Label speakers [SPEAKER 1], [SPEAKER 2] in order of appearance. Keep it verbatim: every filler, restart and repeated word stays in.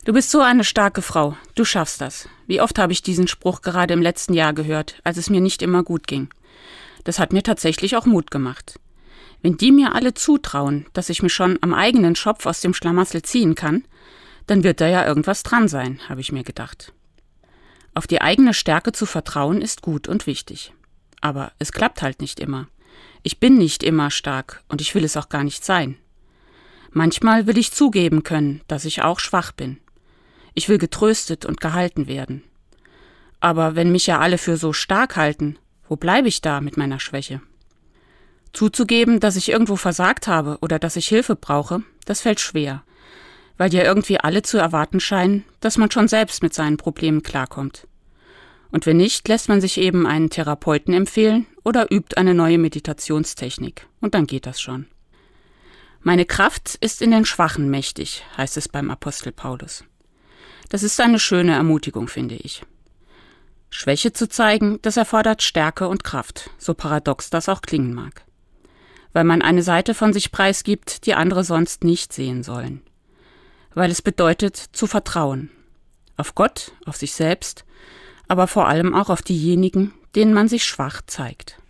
[SPEAKER 1] Du bist so eine starke Frau, du schaffst das. Wie oft habe ich diesen Spruch gerade im letzten Jahr gehört, als es mir nicht immer gut ging. Das hat mir tatsächlich auch Mut gemacht. Wenn die mir alle zutrauen, dass ich mich schon am eigenen Schopf aus dem Schlamassel ziehen kann, dann wird da ja irgendwas dran sein, habe ich mir gedacht. Auf die eigene Stärke zu vertrauen ist gut und wichtig. Aber es klappt halt nicht immer. Ich bin nicht immer stark und ich will es auch gar nicht sein. Manchmal will ich zugeben können, dass ich auch schwach bin. Ich will getröstet und gehalten werden. Aber wenn mich ja alle für so stark halten, wo bleibe ich da mit meiner Schwäche? Zuzugeben, dass ich irgendwo versagt habe oder dass ich Hilfe brauche, das fällt schwer, weil ja irgendwie alle zu erwarten scheinen, dass man schon selbst mit seinen Problemen klarkommt. Und wenn nicht, lässt man sich eben einen Therapeuten empfehlen oder übt eine neue Meditationstechnik. Und dann geht das schon. Meine Kraft ist in den Schwachen mächtig, heißt es beim Apostel Paulus. Das ist eine schöne Ermutigung, finde ich. Schwäche zu zeigen, das erfordert Stärke und Kraft, so paradox das auch klingen mag. Weil man eine Seite von sich preisgibt, die andere sonst nicht sehen sollen. Weil es bedeutet, zu vertrauen. Auf Gott, auf sich selbst, aber vor allem auch auf diejenigen, denen man sich schwach zeigt.